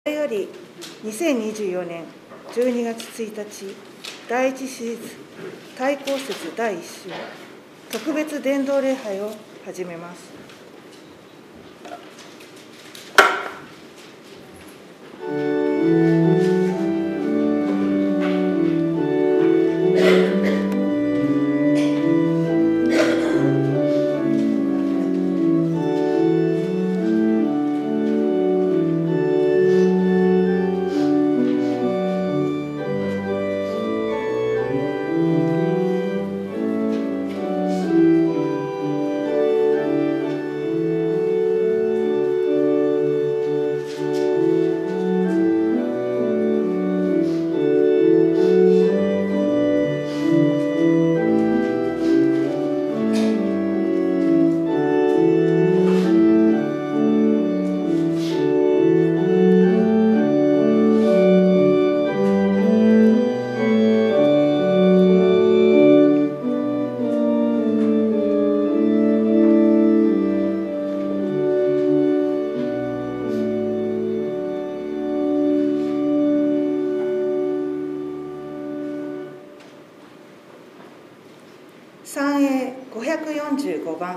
これより2024年12月1日第1シリーズ対抗節第1週特別伝道礼拝を始めます。3A 545番。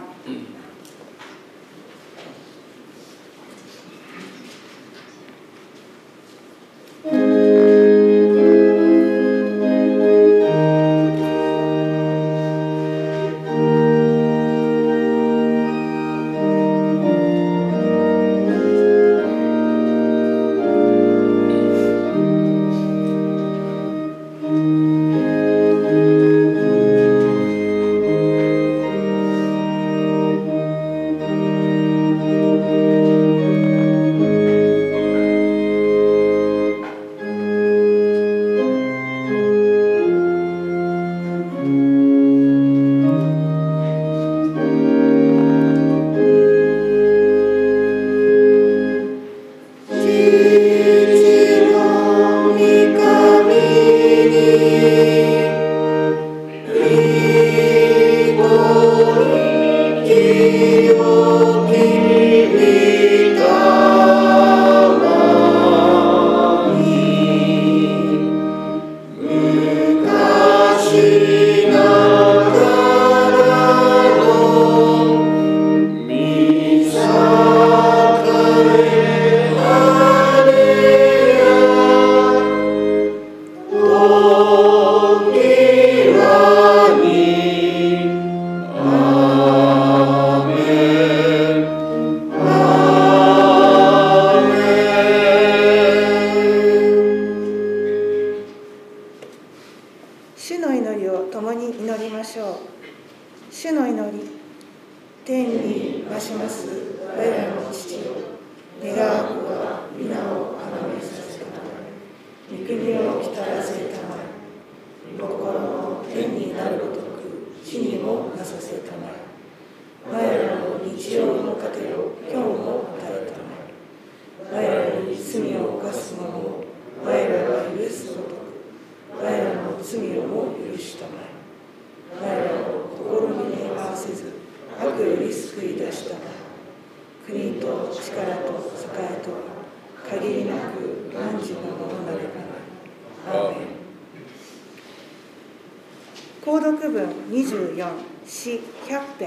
主の祈りを共に祈りましょう。主の祈り。天に増します我らの父よ、願わくは皆をあがめさせたまえ、御国をきたらせたまえ、御心の天になるごとく地にもなさせたまえ。我らの日曜の糧を今日も与えたまえ。我らに罪を犯す者を我らが許すごとく我らの罪をも許したまえ。我らを試みに合わせず悪より救い出したまえ。国と力と栄と限りなく汝のものなればな。アーメン。購読文24詩100編。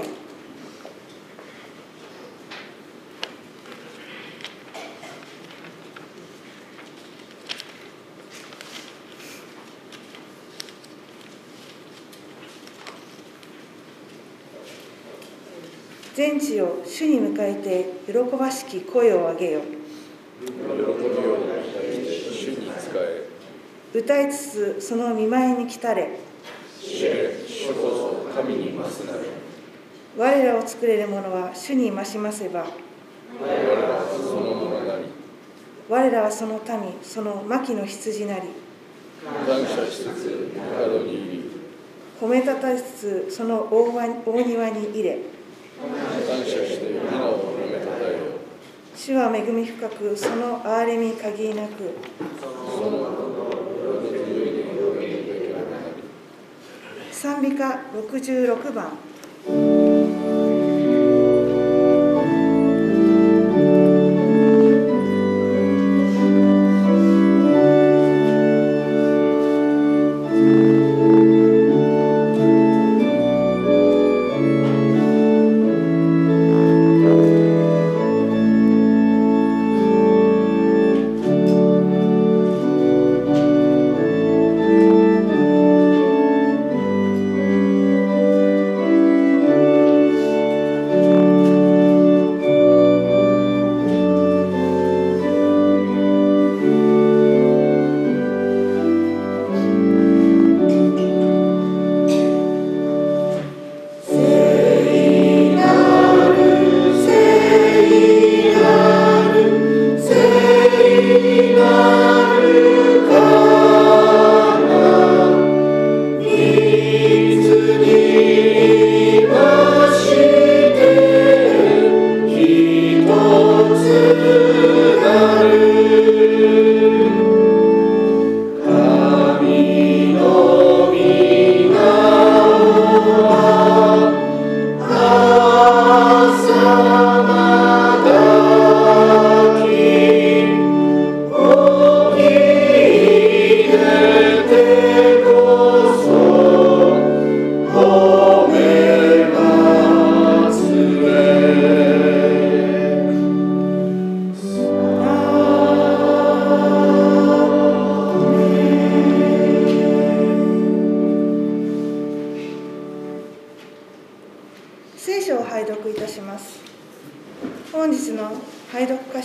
全地を主に迎えて喜ばしき声を上げよ。 喜びを主に仕え、 歌いつつその御前に来たれ。 主こそ神に増すなれ。 我らを作れる者は主に増しますば。 我らはそのものなり。 我らはその民、その牧の羊なり。 感謝しつつ門に入り、 褒めたたえつつその大庭に入れ。 感謝して皆を褒めたたえよ。 主は恵み深く、その憐れみ限りなく。 その喜びによりべきなり。 賛美歌66番。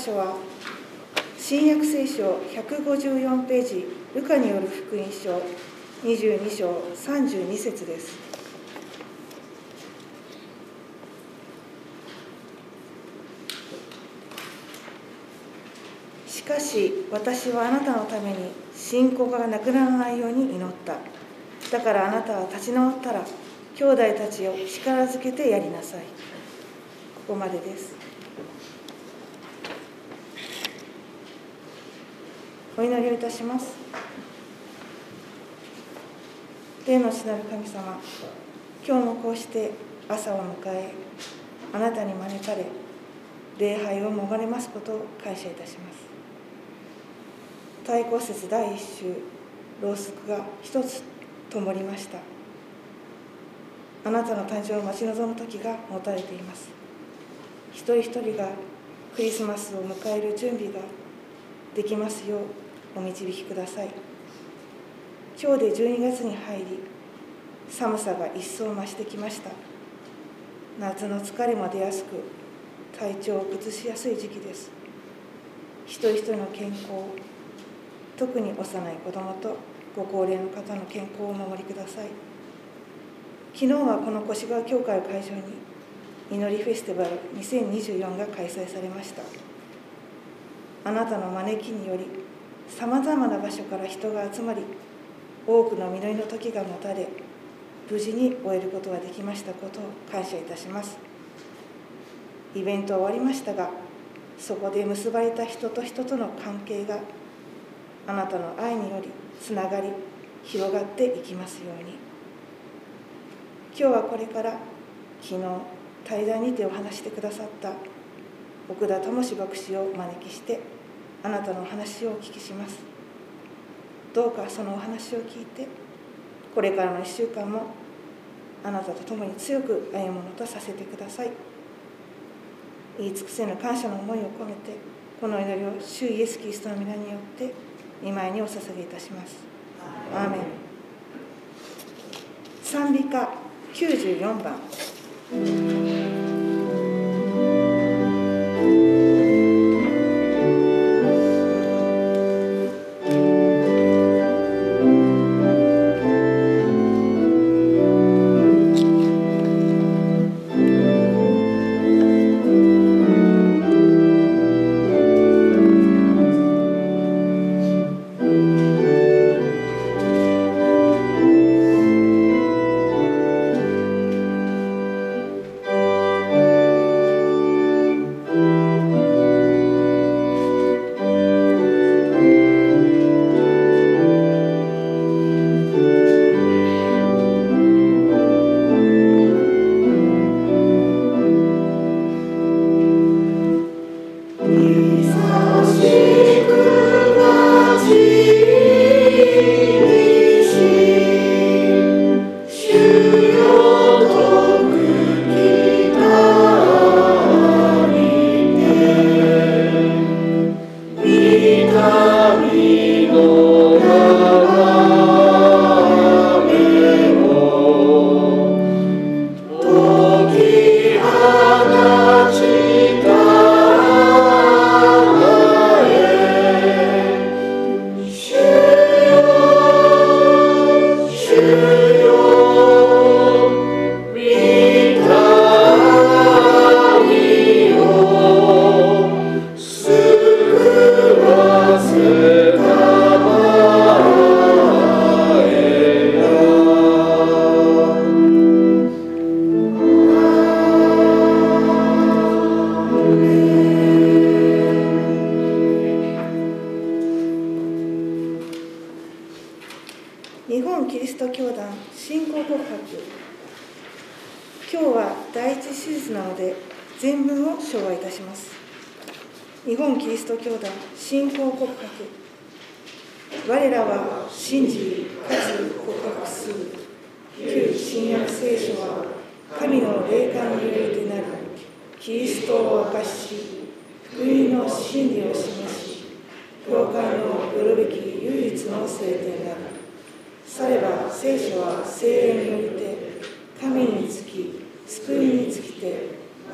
所は新約聖書154ページ、ルカによる福音書22章32節です。しかし私はあなたのために信仰がなくならないように祈った。だからあなたは立ち直ったら兄弟たちを力づけてやりなさい。ここまでです。お祈りをいたします。天の父なる神様、今日もこうして朝を迎え、あなたに招かれ礼拝を逃れますことを感謝いたします。太鼓節第1週、ろうそくが一つ灯りました。あなたの誕生を待ち望む時が持たれています。一人一人がクリスマスを迎える準備ができますようお導きください。今日で12月に入り、寒さが一層増してきました。夏の疲れも出やすく、体調を崩しやすい時期です。一人一人の健康、特に幼い子どもとご高齢の方の健康をお守りください。昨日はこの越川教会を会場に祈りフェスティバル2024が開催されました。あなたの招きによりさまざまな場所から人が集まり、多くの実りの時が持たれ、無事に終えることができましたことを感謝いたします。イベントは終わりましたが、そこで結ばれた人と人との関係があなたの愛によりつながり広がっていきますように。今日はこれから昨日対談にてお話してくださった奥田智牧師をお招きしてあなたのお話をお聞きします。どうかそのお話を聞いて、これからの1週間もあなたと共に強く歩むものとさせてください。言い尽くせぬ感謝の思いを込めて、この祈りを主イエスキリストの皆によって御前にお捧げいたします。アーメン。賛美歌94番。日本キリスト教団信仰告白。今日は第一手術なので全文を唱和いたします。日本キリスト教団信仰告白。我らは信じかつ告白する旧新約聖書は神の霊感によりてなるキリストを明かし、福音の真理を示し、教会のよるべき唯一の聖典なる。されば聖書は聖霊によりて神につき救いにつきて、ま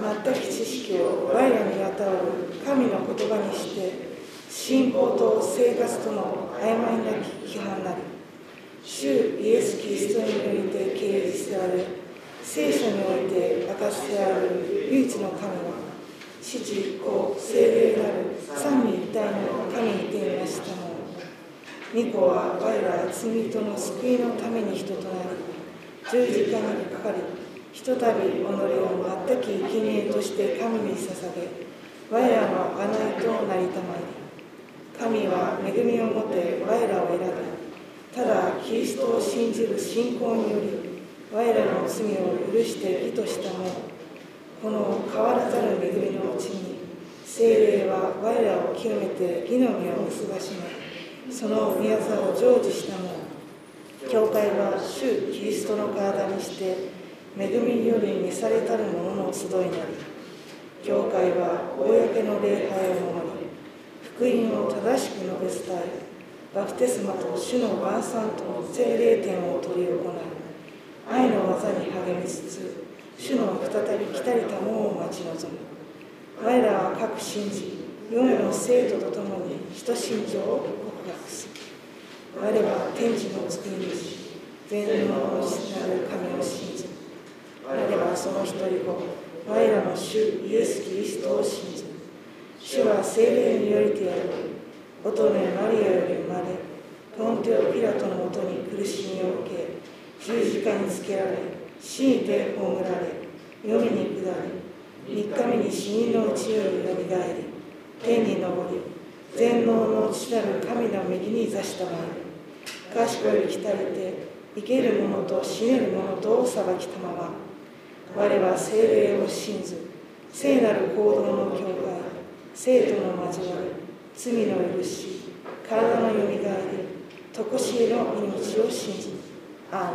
全く知識を我らに与える神の言葉にして、信仰と生活との曖昧なき規範なり、主イエス・キリストによりて掲示せられ、聖書において明かしてある唯一の神は、父、子、聖霊なる三位一体の神にていましたもの。御子は我ら罪人の救いのために人となり、十字架にかかり、ひとたび己を全き生贄として神に捧げ、我らの贖いとなりたまいり、神は恵みをもて我らを選び、ただキリストを信じる信仰により、我らの罪を許して義としたもの。この変わらざる恵みのうちに、聖霊は我らを清めて義の実を結ばしめ、その御業を成就したもの。教会は主キリストの体にして、恵みにより召されたる者の集いなり、教会は公の礼拝を守り、福音を正しく述べ伝え、バプテスマと主の晩餐との聖霊典を執り行い、愛の技に励みつつ、主の再び来たりたものを待ち望む。我らは各信じ、世の生徒と共に人信条を告白する。我は天地の作り主、全能の父なる神を信じ、我はその一人子、我らの主イエス・キリストを信じ、主は聖霊によりてある。乙女マリアより生まれ、ポンテオ・ピラトのもとに苦しみを受け、十字架につけられ、死にて葬られ、黄泉に下り、3日目に死人のうちよりよみがえり、天に昇り、全能の父なる神の右に座したまえ。賢い来たりて、生ける者と死ねる者とを裁きたまま。我は聖霊を信ず、聖なる行動の教会、生徒の交わり、罪の許し、体のよみがえり、とこしえの命を信じる。アーメン。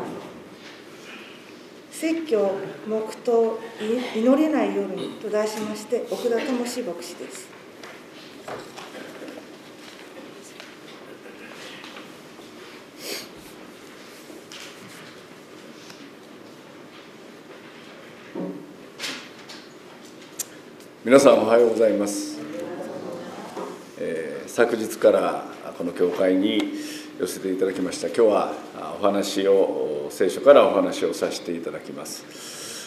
説教、黙祷、祈れない夜にと題しまして、奥田智牧師です。 皆さんおはようございます。昨日からこの教会に寄せていただきました。今日は聖書からお話をさせていただきます。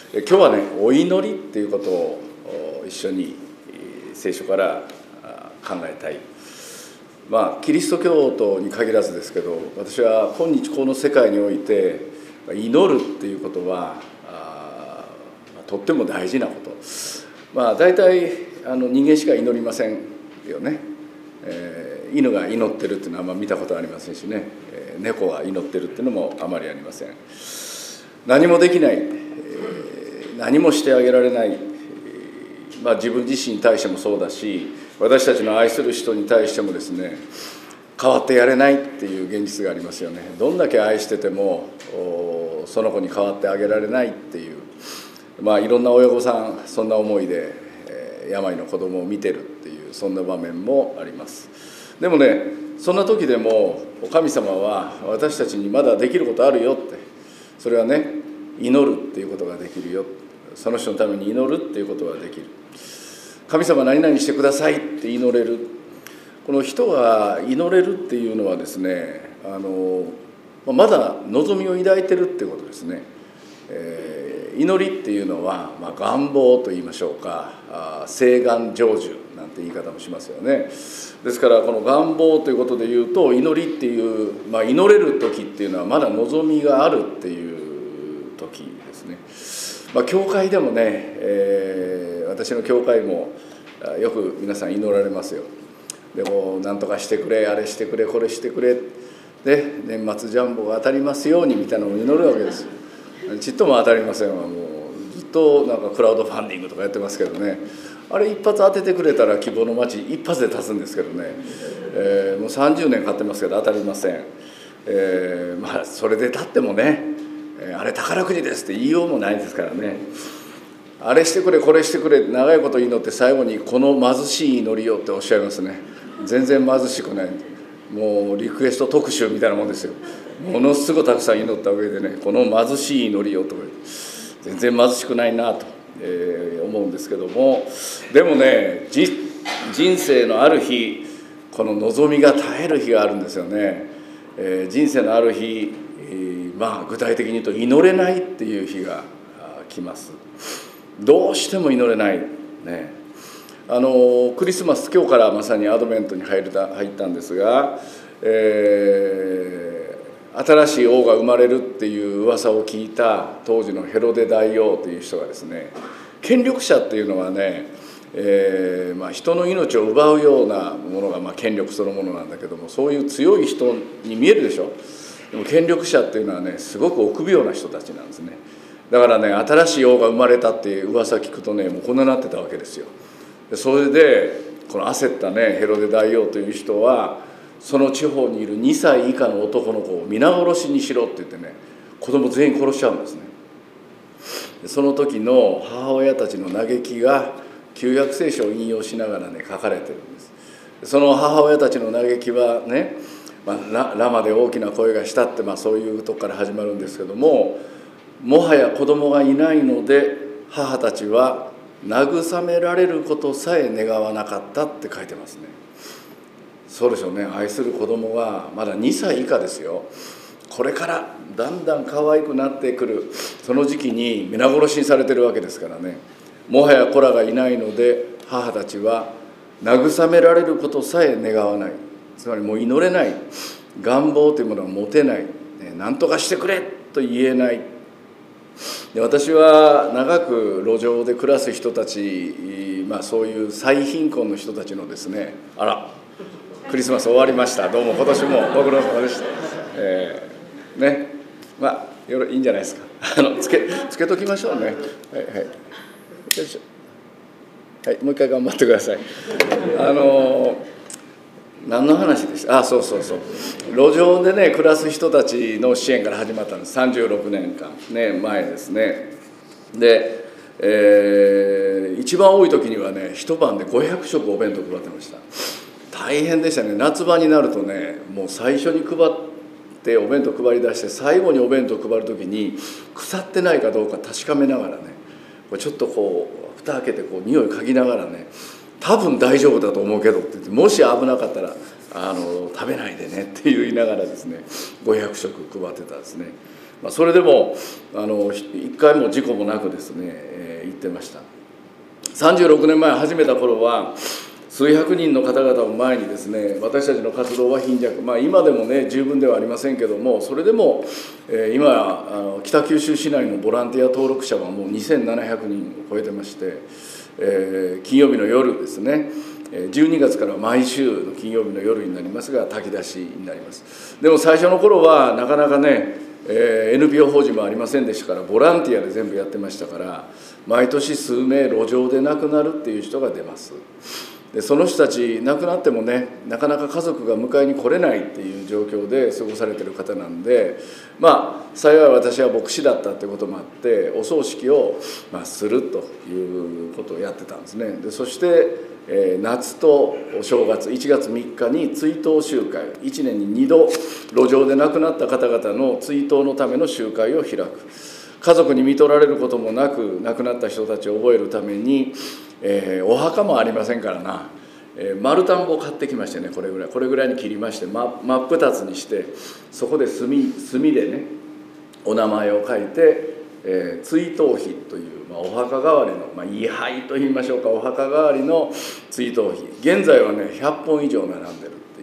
今日はね、お祈りっていうことを一緒に聖書から考えたい。キリスト教徒に限らずですけど、私は今日この世界において祈るっていうことはとっても大事なこと。大体人間しか祈りませんよね。犬が祈ってるっていうのはあんま見たことありませんしね、猫が祈ってるっていうのもあまりありません。何もできない、何もしてあげられない、自分自身に対してもそうだし、私たちの愛する人に対してもですね、変わってやれないっていう現実がありますよね。どんだけ愛しててもその子に変わってあげられないっていう、いろんな親御さんそんな思いで、病の子供を見てるっていうそんな場面もあります。でもね、そんな時でも神様は私たちにまだできることあるよって、それはね、祈るっていうことができるよ、その人のために祈るっていうことができる。神様何々してくださいって祈れる。この人が祈れるっていうのはですね、まだ望みを抱いてるっていうことですね。祈りっていうのは、願望と言いましょうか、誓願成就なんて言い方もしますよね。ですからこの願望ということで言うと、祈りっていう、祈れる時っていうのはまだ望みがあるっていう時ですね。教会でもね、私の教会もよく皆さん祈られますよ。でも何とかしてくれ、あれしてくれ、これしてくれで、年末ジャンボが当たりますようにみたいなのを祈るわけです。ちっとも当たりませんわ。もうずっとクラウドファンディングとかやってますけどね、あれ一発当ててくれたら希望の街一発で立つんですけどね、もう30年買ってますけど当たりません。それで立ってもね、あれ宝くじですって言いようもないですからね。あれしてくれこれしてくれ長いこと祈って、最後にこの貧しい祈りよっておっしゃいますね。全然貧しくない、もうリクエスト特集みたいなもんですよ。ものすごくたくさん祈った上でね、この貧しい祈りよとか、全然貧しくないなと思うんですけども、でもね、人生のある日、この望みが絶える日があるんですよね。人生のある日、具体的に言うと祈れないっていう日が来ます。どうしても祈れないね。クリスマス、今日からまさにアドベントに入ったんですが、新しい王が生まれるっていう噂を聞いた当時のヘロデ大王という人がですね、権力者っていうのはね、人の命を奪うようなものが権力そのものなんだけども、そういう強い人に見えるでしょ。でも権力者っていうのはね、すごく臆病な人たちなんですね。だからね、新しい王が生まれたっていう噂聞くとね、もうこんなになってたわけですよ。でそれでこの焦ったねヘロデ大王という人は、その地方にいる2歳以下の男の子を皆殺しにしろって言ってね、子供全員殺しちゃうんですね。その時の母親たちの嘆きが旧約聖書を引用しながらね書かれてるんです。その母親たちの嘆きはね、ラマで大きな声がしたって、そういうとこから始まるんですけども、もはや子供がいないので母たちは慰められることさえ願わなかったって書いてますね。そうでしょうね。愛する子供がまだ2歳以下ですよ。これからだんだん可愛くなってくるその時期に皆殺しにされてるわけですからね。もはや子らがいないので母たちは慰められることさえ願わない。つまりもう祈れない、願望というものは持てない、何とかしてくれと言えない。で、私は長く路上で暮らす人たち、そういう最貧困の人たちのですね、あらクリスマス終わりました、どうも今年もご苦労様でした。いいんじゃないですか。つけときましょうね。はいはい。よいしょ。はい、もう一回頑張ってください。何の話でした？そう路上でね暮らす人たちの支援から始まったんです。36年間ね前ですね。で、一番多い時にはね一晩で500食お弁当配ってました。大変でしたね。夏場になるとね、もう最初に配ってお弁当配り出して、最後にお弁当配る時に腐ってないかどうか確かめながらね、ちょっと蓋開けて匂い嗅ぎながらね、多分大丈夫だと思うけどって言って、もし危なかったら食べないでねって言いながらですね、500食配ってたんですね。それでも一回も事故もなくですね、行ってました。36年前始めた頃は数百人の方々を前にですね、私たちの活動は貧弱、今でもね十分ではありませんけども、それでも今北九州市内のボランティア登録者はもう2700人を超えてまして、金曜日の夜ですね、12月から毎週の金曜日の夜になりますが炊き出しになります。でも最初の頃はなかなかね、NPO 法人もありませんでしたから、ボランティアで全部やってましたから、毎年数名路上で亡くなるっていう人が出ます。でその人たち亡くなってもね、なかなか家族が迎えに来れないっていう状況で過ごされてる方なんで、幸い私は牧師だったってこともあってお葬式をするということをやってたんですね。でそして、夏とお正月1月3日に追悼集会、1年に2度路上で亡くなった方々の追悼のための集会を開く。家族に看取られることもなく亡くなった人たちを覚えるために、お墓もありませんからな、丸田んぼを買ってきましてね、これぐらいに切りまして、真っ二つにして、そこで墨でねお名前を書いて、追悼碑という、お墓代わりの、位牌といいましょうか、お墓代わりの追悼碑、現在はね100本以上並んでるっていう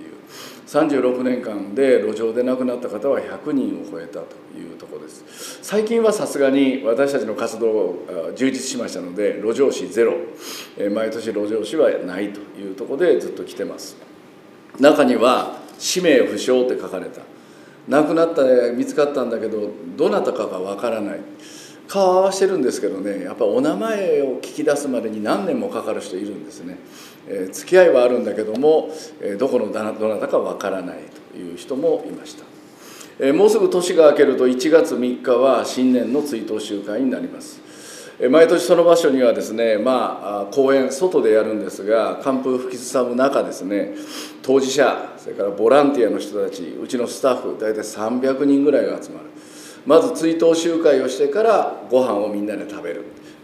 、36年間で路上で亡くなった方は100人を超えたというところです。最近はさすがに私たちの活動充実しましたので路上死ゼロ、毎年路上死はないというところでずっと来てます。中には氏名不詳って書かれた、亡くなった見つかったんだけどどなたかがわからない、顔を合わせてるんですけどね、やっぱお名前を聞き出すまでに何年もかかる人いるんですね。付き合いはあるんだけども、どこのどなたかわからないという人もいました。もうすぐ年が明けると1月3日は新年の追悼集会になります。毎年その場所にはですね、公園外でやるんですが、寒風吹きすさむ中ですね、当事者、それからボランティアの人たち、うちのスタッフ大体300人ぐらいが集まる。まず追悼集会をしてからご飯をみんなで食べる。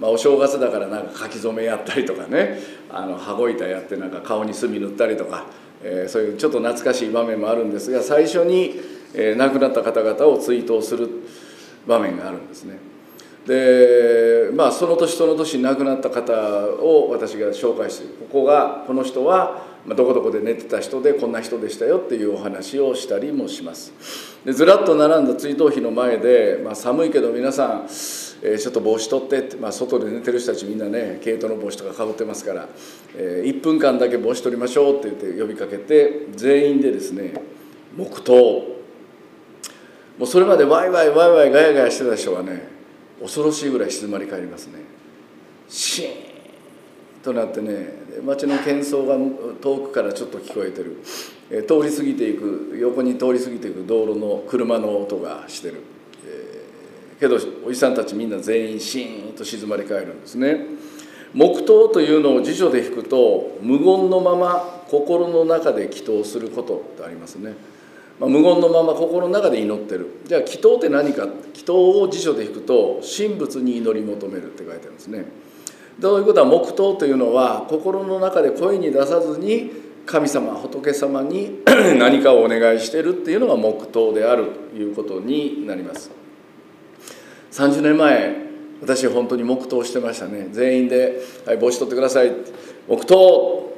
お正月だからなんか書き初めやったりとかね、羽子板やってなんか顔に墨塗ったりとか、そういうちょっと懐かしい場面もあるんですが、最初に、亡くなった方々を追悼する場面があるんですね。でその年その年亡くなった方を私が紹介して、この人はどこどこで寝てた人でこんな人でしたよっていうお話をしたりもします。でずらっと並んだ追悼碑の前で、寒いけど皆さん、ちょっと帽子取ってって、外で寝てる人たちみんなね毛糸の帽子とかかぶってますから、1分間だけ帽子取りましょうって言って呼びかけて、全員でですね黙祷。もうそれまでワイワイワイワイガヤガヤしてた人がね、恐ろしいぐらい静まり返りますね。シーンとなってね、街の喧騒が遠くからちょっと聞こえてる、通り過ぎていく、横に通り過ぎていく道路の車の音がしてる、けどおじさんたちみんな全員シーンと静まり返るんですね。黙祷というのを辞書で引くと、無言のまま心の中で祈祷することってありますね。無言のまま心の中で祈ってる。じゃあ祈祷って何か。祈祷を辞書で引くと神仏に祈り求めるって書いてあるんですね。どういうことは、黙祷というのは心の中で声に出さずに神様仏様に何かをお願いしているっていうのが黙祷であるということになります。30年前私本当に黙祷してましたね。全員で「はい、帽子取ってください」って黙祷。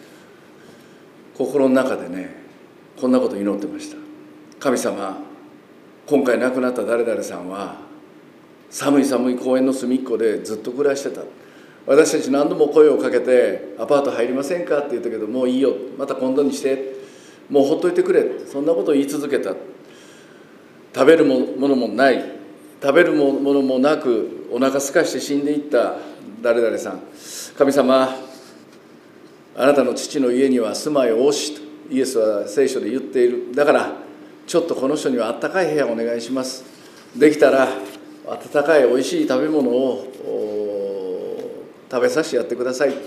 心の中でねこんなこと祈ってました。神様、今回亡くなった誰々さんは寒い寒い公園の隅っこでずっと暮らしてた。私たち何度も声をかけて「アパート入りませんか?」って言ったけど「もういいよ、また今度にして、もうほっといてくれ」そんなことを言い続けた。食べるものもない、食べるものもなくお腹すかして死んでいった誰々さん、神様、あなたの父の家には住まいを惜しとイエスは聖書で言っている。だからちょっとこの人にはあったかい部屋をお願いします。できたら温かいおいしい食べ物を食べさせてやってください。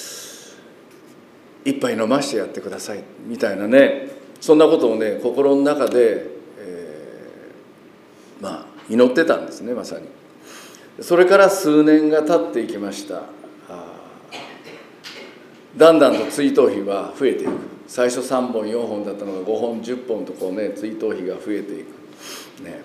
一杯飲ましてやってくださいみたいなね、そんなことをね心の中で、祈ってたんですね。まさにそれから数年が経っていきました。だんだんと追悼碑は増えていく。最初3本4本だったのが5本10本とこうね追悼碑が増えていく、ね、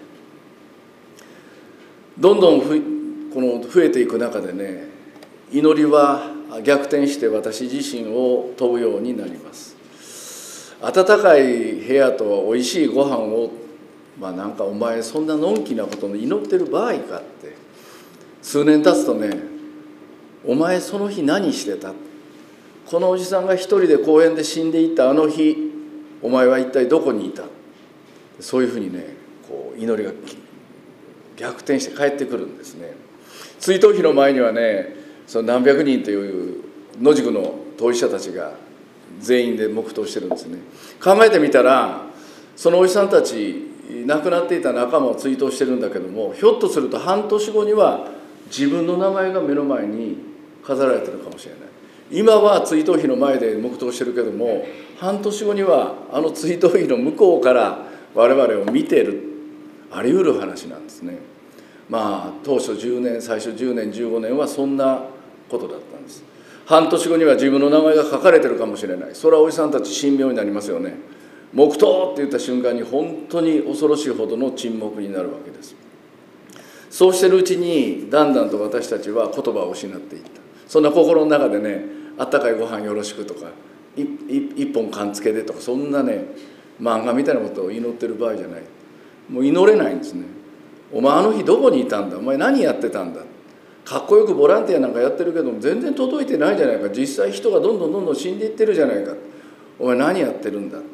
どんどんこの増えていく中でね、祈りは逆転して私自身を問うようになります。暖かい部屋とおいしいご飯をなんかお前そんなのんきなことの祈ってる場合かって、数年経つとね、お前その日何してた、このおじさんが一人で公園で死んでいったあの日お前は一体どこにいた、そういうふうにねこう祈りが逆転して帰ってくるんですね。追悼碑の前にはね、その何百人という野宿の当事者たちが全員で黙祷してるんですね。考えてみたら、そのおじさんたち亡くなっていた仲間を追悼してるんだけども、ひょっとすると半年後には自分の名前が目の前に飾られてるかもしれない。今は追悼碑の前で黙祷してるけども、半年後にはあの追悼碑の向こうから我々を見ている、あり得る話なんですね。当初10年最初10年15年はそんなことだったんです。半年後には自分の名前が書かれてるかもしれない。それはおじさんたち神妙になりますよね。黙祷って言った瞬間に本当に恐ろしいほどの沈黙になるわけです。そうしてるうちにだんだんと私たちは言葉を失っていった。そんな心の中でね、あったかいご飯よろしくとか一本缶つけでとか、そんなね漫画みたいなことを祈ってる場合じゃない。もう祈れないんですね。お前あの日どこにいたんだ、お前何やってたんだ、かっこよくボランティアなんかやってるけども全然届いてないじゃないか、実際人がどんどん死んでいってるじゃないか、お前何やってるんだ、ね、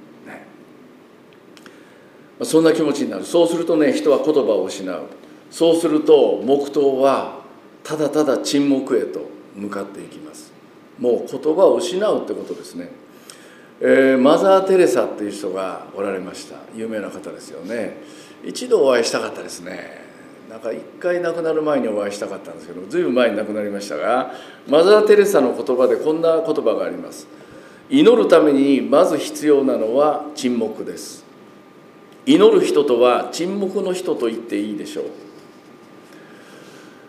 そんな気持ちになる。そうするとね、人は言葉を失う。そうすると黙祷はただただ沈黙へと向かっていきます。もう言葉を失うってことですね。マザー・テレサっていう人がおられました。有名な方ですよね。一度お会いしたかったですね。なんか一回亡くなる前にお会いしたかったんですけど、ずいぶん前に亡くなりましたが、マザー・テレサの言葉でこんな言葉があります。祈るためにまず必要なのは沈黙です。祈る人とは沈黙の人と言っていいでしょう。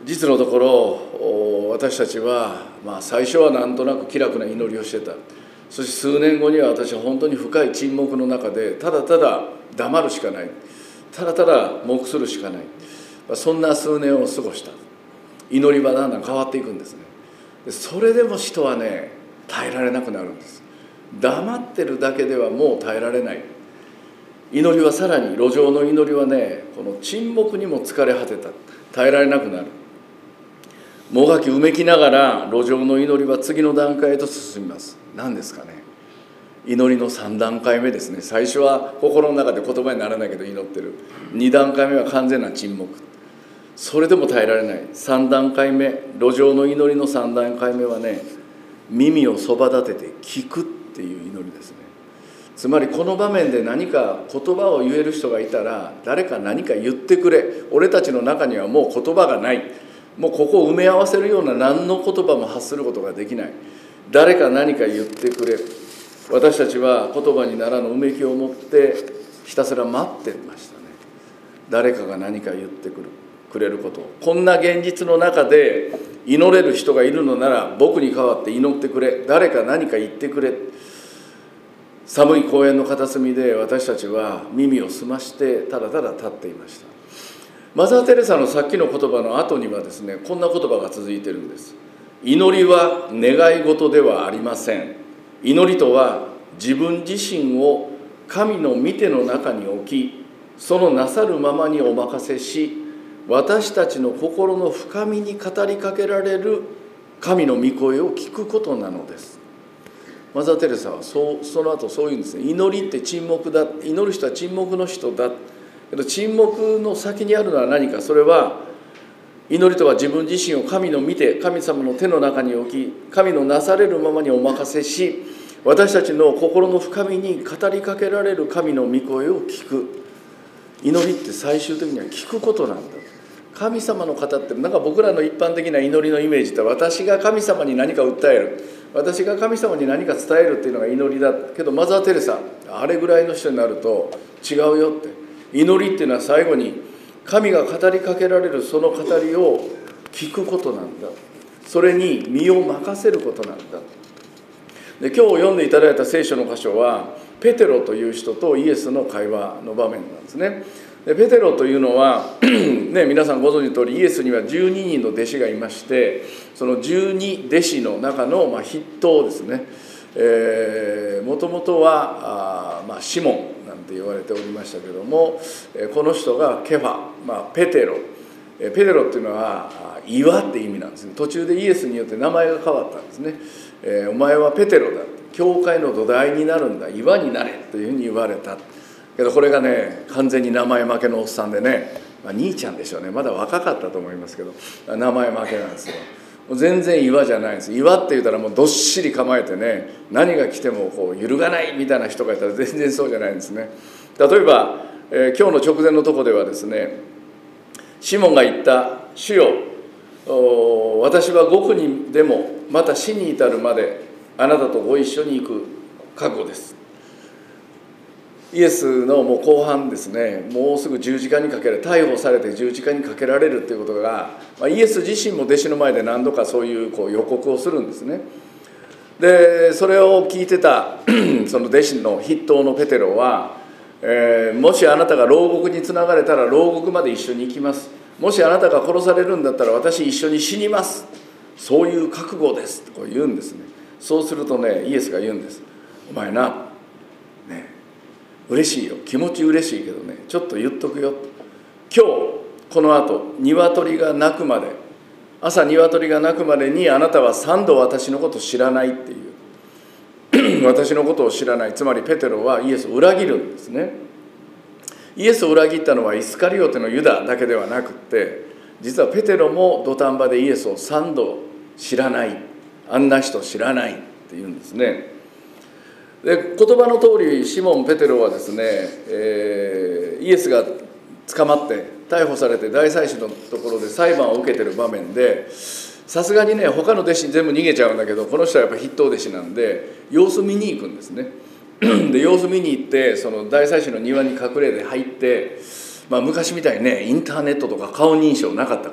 実のところ私たちは、最初はなんとなく気楽な祈りをしてた。そして数年後には私は本当に深い沈黙の中でただただ黙るしかない、ただただ黙するしかない、そんな数年を過ごした。祈りはだんだん変わっていくんですね。それでも人はね、耐えられなくなるんです。黙ってるだけではもう耐えられない。祈りはさらに、路上の祈りはね、この沈黙にも疲れ果てた、耐えられなくなる。もがきうめきながら路上の祈りは次の段階へと進みます。何ですかね。祈りの3段階目ですね。最初は心の中で言葉にならないけど祈ってる。2段階目は完全な沈黙。それでも耐えられない。3段階目、路上の祈りの3段階目はね、耳をそば立てて聞くっていう祈りですね。つまりこの場面で何か言葉を言える人がいたら、誰か何か言ってくれ。俺たちの中にはもう言葉がない。もうここを埋め合わせるような何の言葉も発することができない。誰か何か言ってくれ。私たちは言葉にならぬうめきを持ってひたすら待ってましたね。誰かが何か言ってくれることを。こんな現実の中で祈れる人がいるのなら僕に代わって祈ってくれ。誰か何か言ってくれ。寒い公園の片隅で私たちは耳を澄ましてただただ立っていました。マザー・テレサのさっきの言葉の後にはですね、こんな言葉が続いているんです。祈りは願い事ではありません。祈りとは自分自身を神の御手の中に置き、そのなさるままにお任せし、私たちの心の深みに語りかけられる神の御声を聞くことなのです。マザー・テレサはその後そういうんですね。祈りって沈黙だ。祈る人は沈黙の人だ。けど沈黙の先にあるのは何か。それは祈りとは自分自身を神の御手、神様の手の中に置き、神のなされるままにお任せし、私たちの心の深みに語りかけられる神の御声を聞く。祈りって最終的には聞くことなんだ。神様の方ってなんか僕らの一般的な祈りのイメージって、私が神様に何か訴える、私が神様に何か伝えるっていうのが祈りだけど、マザー・テレサあれぐらいの人になると違うよって。祈りっていうのは最後に神が語りかけられるその語りを聞くことなんだ。それに身を任せることなんだ。で、今日読んでいただいた聖書の箇所はペテロという人とイエスの会話の場面なんですね。でペテロというのはね、皆さんご存知の通りイエスには12人の弟子がいまして、その12弟子の中の筆頭ですね。もともとはシモンなんて言われておりましたけども、この人がケファ、ペテロ。ペテロっていうのは岩って意味なんですね。途中でイエスによって名前が変わったんですね。お前はペテロだ、教会の土台になるんだ、岩になれというふうに言われた。けどこれがね、完全に名前負けのおっさんでね、兄ちゃんでしょうね、まだ若かったと思いますけど、名前負けなんですよ。もう全然岩じゃないんです。岩って言ったらもうどっしり構えてね、何が来てもこう揺るがないみたいな人がいたら全然そうじゃないんですね。例えば、今日の直前のとこではですね、シモンが言った、主よ、私は5区にでもまた死に至るまであなたとご一緒に行く覚悟です。イエスのもう後半ですね、もうすぐ十字架にかけられ、逮捕されて十字架にかけられるということが、イエス自身も弟子の前で何度かそういう予告をするんですね。でそれを聞いてたその弟子の筆頭のペテロは、もしあなたが牢獄につながれたら牢獄まで一緒に行きます。もしあなたが殺されるんだったら私一緒に死にます。そういう覚悟ですとこう言うんですね。そうするとね、イエスが言うんです。お前な、ね、嬉しいよ、気持ち嬉しいけどね、ちょっと言っとくよ。今日この後鶏が鳴くまで、朝鶏が鳴くまでにあなたは3度私のことを知らないっていう私のことを知らない。つまりペテロはイエスを裏切るんですね。イエスを裏切ったのはイスカリオテのユダだけではなくって、実はペテロも土壇場でイエスを3度知らない、あんな人知らないって言うんですね。で言葉の通りシモン・ペテロはですね、イエスが捕まって逮捕されて大祭司のところで裁判を受けてる場面で、さすがにね他の弟子に全部逃げちゃうんだけど、この人はやっぱ筆頭弟子なんで様子見に行くんですね。で様子見に行って、その大祭司の庭に隠れて入って、昔みたいにねインターネットとか顔認証なかったから、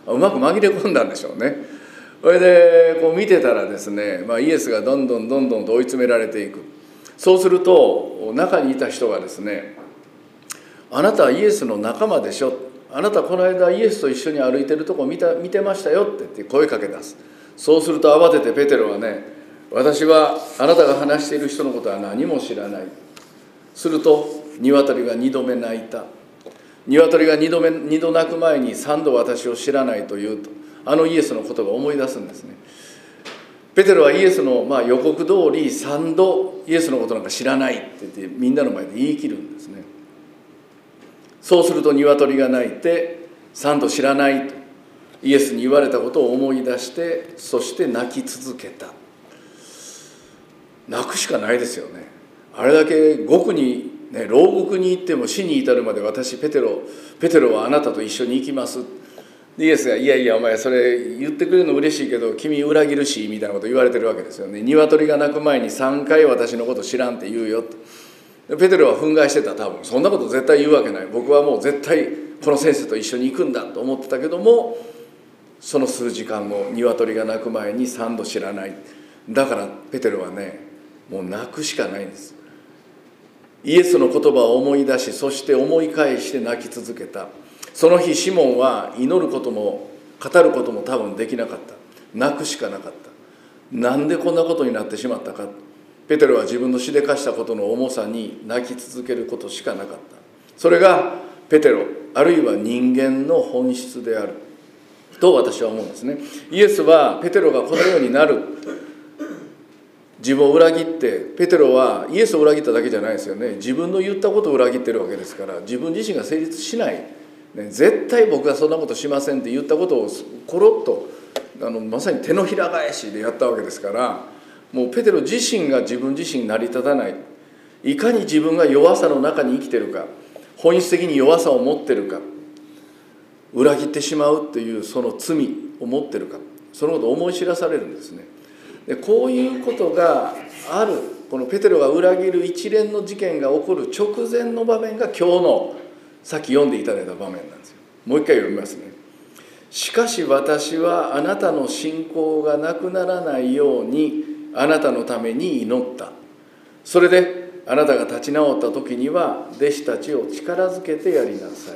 うまく紛れ込んだんでしょうね。それでこう見てたらですね、イエスがどんどんと追い詰められていく。そうすると中にいた人がですね、あなたはイエスの仲間でしょ、あなたこの間イエスと一緒に歩いてるとこ見てましたよって言って声かけ出す。そうすると慌ててペテロはね、私はあなたが話している人のことは何も知らない。すると鶏が2度目鳴いた。鶏が2度鳴く前に3度私を知らないと言うと、イエスの言葉を思い出すんですね。ペテロはイエスの予告通り3度イエスのことなんか知らないって言ってみんなの前で言い切るんですね。そうすると鶏が鳴いて3度知らないとイエスに言われたことを思い出して、そして泣き続けた。泣くしかないですよね。あれだけ獄に牢獄に行っても死に至るまで私ペテロはあなたと一緒に行きます。イエスがいやいやお前それ言ってくれるの嬉しいけど君裏切るしみたいなこと言われてるわけですよね。鶏が鳴く前に3回私のこと知らんって言うよと。ペテロは憤慨してた。多分そんなこと絶対言うわけない、僕はもう絶対この先生と一緒に行くんだと思ってたけども、その数時間後鶏が鳴く前に3度知らない。だからペテロはね、もう泣くしかないんです。イエスの言葉を思い出し、そして思い返して泣き続けた。その日シモンは祈ることも語ることも多分できなかった。泣くしかなかった。なんでこんなことになってしまったか。ペテロは自分のしでかしたことの重さに泣き続けることしかなかった。それがペテロあるいは人間の本質であると私は思うんですね。イエスはペテロがこのようになる、自分を裏切って、ペテロはイエスを裏切っただけじゃないですよね。自分の言ったことを裏切ってるわけですから、自分自身が成立しない、絶対僕はそんなことしませんって言ったことをコロッとまさに手のひら返しでやったわけですから、もうペテロ自身が自分自身に成り立たない。いかに自分が弱さの中に生きてるか、本質的に弱さを持ってるか、裏切ってしまうというその罪を持ってるか、そのことを思い知らされるんですね。でこういうことがある、このペテロが裏切る一連の事件が起こる直前の場面が今日のさっき読んでいただいた場面なんですよ。もう一回読みますね。しかし私はあなたの信仰がなくならないようにあなたのために祈った。それであなたが立ち直った時には弟子たちを力づけてやりなさ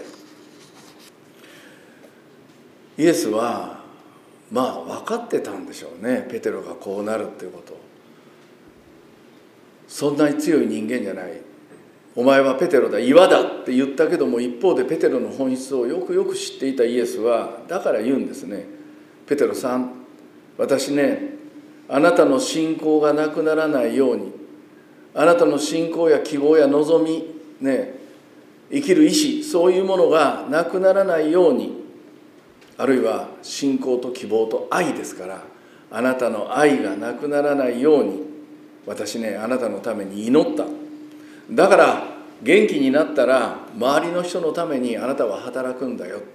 い。イエスは分かってたんでしょうね、ペテロがこうなるっていうことを。そんなに強い人間じゃない。お前はペテロだ、岩だって言ったけども、一方でペテロの本質をよく知っていたイエスはだから言うんですね。ペテロさん、私ね、あなたの信仰がなくならないように、あなたの信仰や希望や望みね、生きる意志、そういうものがなくならないように、あるいは信仰と希望と愛ですから、あなたの愛がなくならないように私ね、あなたのために祈った。だから元気になったら周りの人のためにあなたは働くんだよ、ね、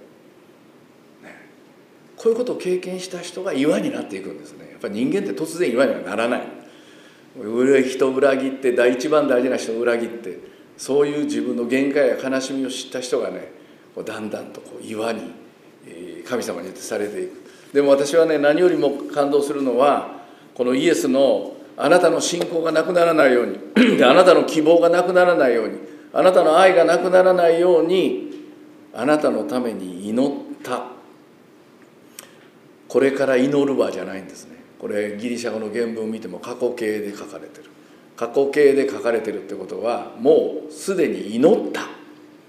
こういうことを経験した人が岩になっていくんですね。やっぱり人間って突然岩にはならない。人を裏切って、一番大事な人を裏切って、そういう自分の限界や悲しみを知った人がね、だんだんと岩に神様によってされていく。でも私はね、何よりも感動するのはこのイエスのあなたの信仰がなくならないようにあなたの希望がなくならないように、あなたの愛がなくならないようにあなたのために祈った。これから祈るわじゃないんですね。これギリシャ語の原文を見ても過去形で書かれてる。過去形で書かれてるってことはもうすでに祈った、ね、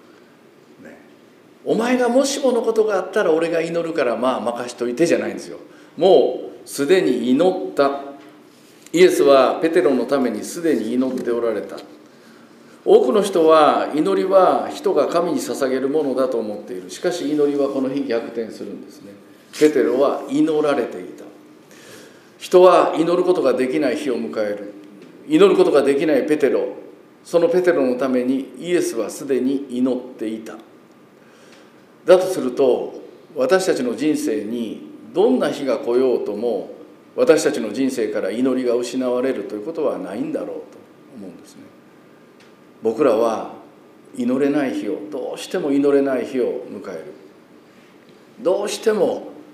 お前がもしものことがあったら俺が祈るから任しといてじゃないんですよ。もうすでに祈った。イエスはペテロのためにすでに祈っておられた。多くの人は祈りは人が神に捧げるものだと思っている。しかし祈りはこの日逆転するんですね。ペテロは祈られていた。人は祈ることができない日を迎える。祈ることができないペテロ、そのペテロのためにイエスはすでに祈っていた。だとすると私たちの人生にどんな日が来ようとも私たちの人生から祈りが失われるということはないんだろうと思うんですね。僕らは祈れない日を、どうしても祈れない日を迎える。どうしても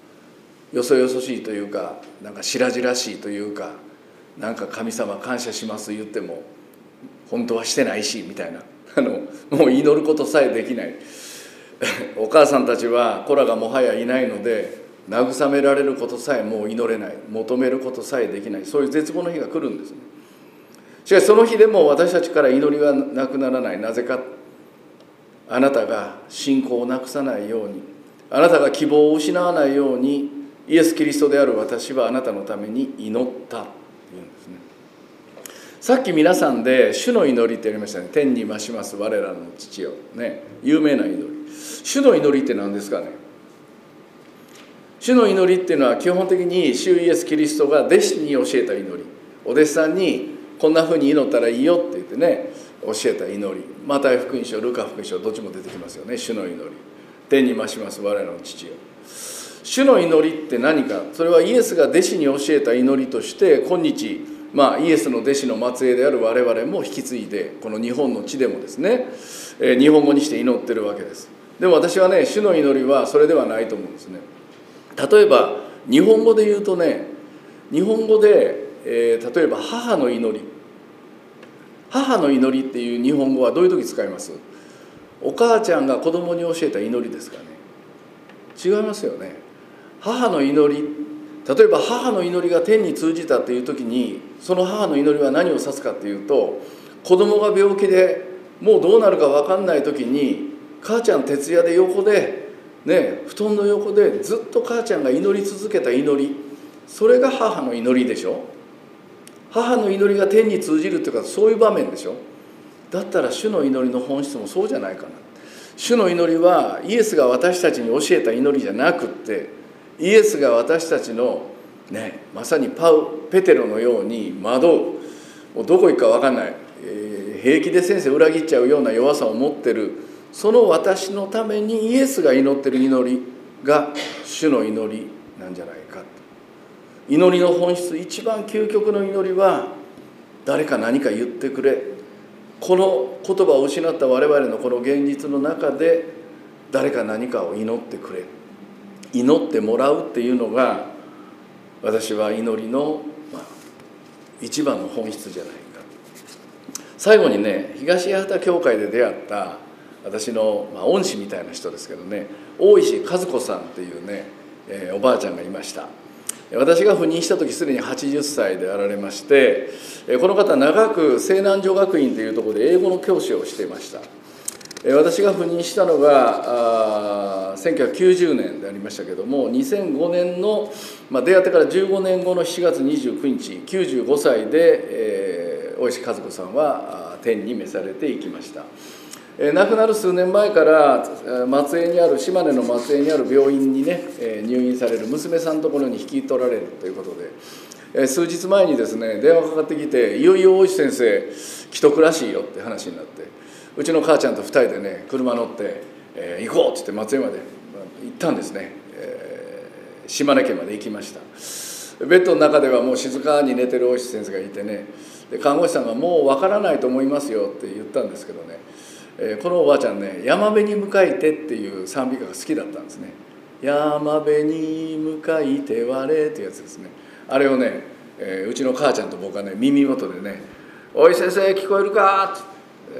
よそよそしいというか、なんか白々しいというか、なんか神様感謝します言っても本当はしてないしみたいな、もう祈ることさえできないお母さんたちは子らがもはやいないので、慰められることさえもう祈れない、求めることさえできない、そういう絶望の日が来るんですね。しかしその日でも私たちから祈りはなくならない。なぜか、あなたが信仰をなくさないように、あなたが希望を失わないように、イエス・キリストである私はあなたのために祈ったというんですね。さっき皆さんで主の祈りってやりましたね。天に増します我らの父よ、ね、有名な祈り。主の祈りって何ですかね。主の祈りっていうのは基本的に主イエス・キリストが弟子に教えた祈り。お弟子さんにこんなふうに祈ったらいいよって言ってね、教えた祈り。マタイ福音書、ルカ福音書、どっちも出てきますよね。主の祈り。天に増します我らの父よ。主の祈りって何か。それはイエスが弟子に教えた祈りとして、今日イエスの弟子の末裔である我々も引き継いで、この日本の地でもですね、日本語にして祈ってるわけです。でも私はね、主の祈りはそれではないと思うんですね。例えば日本語で言うとね、日本語で、例えば母の祈り、母の祈りっていう日本語はどういう時使います？お母ちゃんが子供に教えた祈りですかね。違いますよね。母の祈り、例えば母の祈りが天に通じたっていう時に、その母の祈りは何を指すかっていうと、子供が病気でもうどうなるか分かんない時に、母ちゃん徹夜で横でね、布団の横でずっと母ちゃんが祈り続けた祈り、それが母の祈りでしょ。母の祈りが天に通じるっていうか、そういう場面でしょ。だったら主の祈りの本質もそうじゃないかな。主の祈りはイエスが私たちに教えた祈りじゃなくって、イエスが私たちのね、まさにペテロのように惑う、もうどこ行くか分かんない、平気で先生裏切っちゃうような弱さを持ってる、その私のためにイエスが祈ってる祈りが主の祈りなんじゃないか。祈りの本質、一番究極の祈りは、誰か何か言ってくれ、この言葉を失った我々のこの現実の中で誰か何かを祈ってくれ、祈ってもらうっていうのが、私は祈りの、一番の本質じゃないか。最後にね、東八幡教会で出会った私の、恩師みたいな人ですけどね、大石和子さんっていうね、おばあちゃんがいました。私が赴任した時すでに80歳であられまして、この方長く西南女学院というところで英語の教師をしていました。私が赴任したのが1990年でありましたけども、2005年の、出会ってから15年後の7月29日95歳で、大石和子さんは天に召されていきました。亡くなる数年前から島根の松江にある病院にね、入院される娘さんのところに引き取られるということで、数日前にですね、電話かかってきて、いよいよ大石先生危篤らしいよって話になって、うちの母ちゃんと2人でね、車乗って、行こうって言って松江まで行ったんですね。島根県まで行きました。ベッドの中ではもう静かに寝てる大石先生がいてね、で看護師さんがもう分からないと思いますよって言ったんですけどね、このおばあちゃんね、山辺に向かいてっていう賛美歌が好きだったんですね。山辺に向かいて我っていうやつですね。あれをね、うちの母ちゃんと僕はね、耳元でね、おい先生聞こえるかって、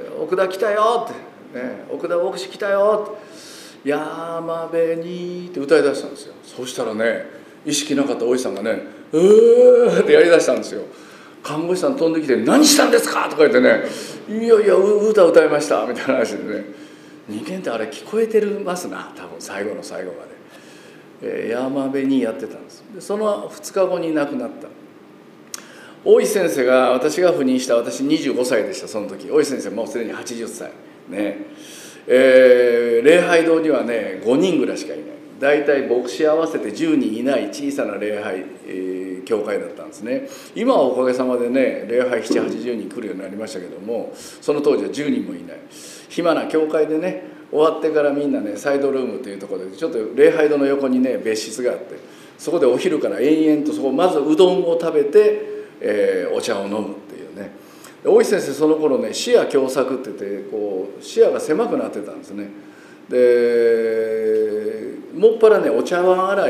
奥田来たよって、ね、奥田牧師来たよって、山辺にって歌い出したんですよ。そうしたらね、意識なかったおじさんがね、ってやりだしたんですよ。看護師さん飛んできて、何したんですかとか言ってね、いやいや歌歌いましたみたいな話でね、人間ってあれ聞こえてますな、多分最後の最後まで、山辺にやってたんです。でその2日後に亡くなった。大石先生が、私が赴任した、私25歳でした。その時大石先生もうすでに80歳ね、礼拝堂にはね5人ぐらいしかいない、だいたい牧師合わせて10人いない小さな礼拝、教会だったんですね。今はおかげさまでね、礼拝7、80人来るようになりましたけども、その当時は10人もいない暇な教会でね、終わってからみんなね、サイドルームというところで、ちょっと礼拝堂の横にね別室があって、そこでお昼から延々とそこまずうどんを食べて、お茶を飲むっていうね。大石先生その頃ね、視野狭窄って言って、こう視野が狭くなってたんですね。でもっぱらね、お茶碗洗い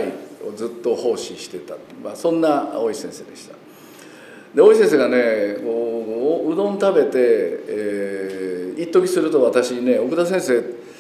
をずっと奉仕してた、そんな大石先生でした。で大石先生がねうどん食べて、一時すると私ね奥田先生